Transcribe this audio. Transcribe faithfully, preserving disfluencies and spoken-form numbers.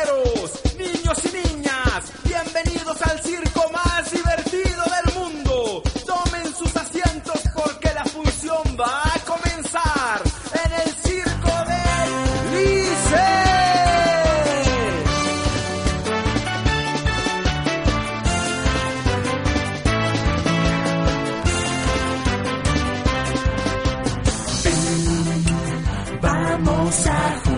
caballeros, niños y niñas, bienvenidos al circo más divertido del mundo. Tomen sus asientos porque la función va a comenzar en el circo del Lice. Vamos a